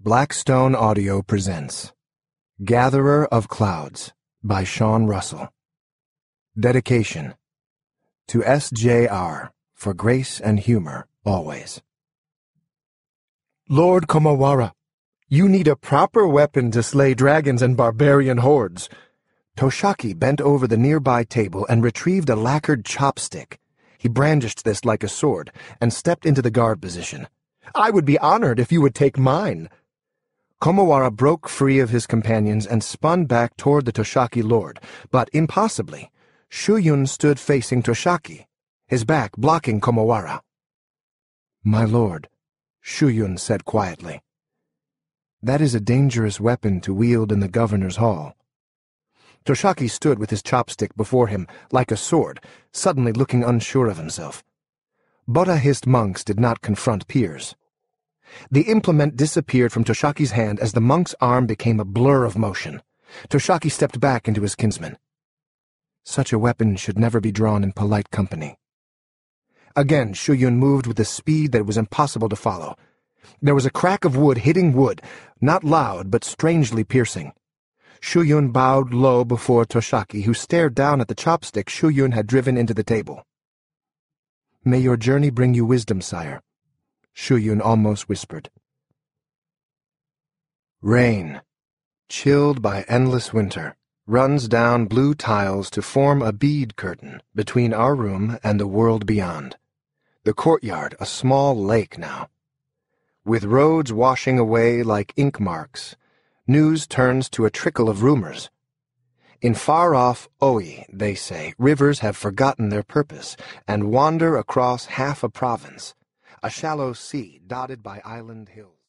Blackstone Audio presents Gatherer of Clouds by Sean Russell. Dedication to S.J.R. for grace and humor always. Lord Komawara, you need a proper weapon to slay dragons and barbarian hordes. Toshaki bent over the nearby table and retrieved a lacquered chopstick. He brandished this like a sword and stepped into the guard position. I would be honored if you would take mine. Komawara broke free of his companions and spun back toward the Toshaki lord, but impossibly, Shuyun stood facing Toshaki, his back blocking Komawara. My lord, Shuyun said quietly. That is a dangerous weapon to wield in the governor's hall. Toshaki stood with his chopstick before him like a sword, suddenly looking unsure of himself. Buddhist monks did not confront peers. The implement disappeared from Toshaki's hand as the monk's arm became a blur of motion. Toshaki stepped back into his kinsman. Such a weapon should never be drawn in polite company. Again, Shuyun moved with a speed that was impossible to follow. There was a crack of wood hitting wood, not loud but strangely piercing. Shuyun bowed low before Toshaki, who stared down at the chopstick Shuyun had driven into the table. May your journey bring you wisdom, sire, Shuyun almost whispered. Rain, chilled by endless winter, runs down blue tiles to form a bead curtain between our room and the world beyond. The courtyard a small lake now. With roads washing away like ink marks, news turns to a trickle of rumors. In far-off Oi, they say, rivers have forgotten their purpose and wander across half a province, a shallow sea dotted by island hills.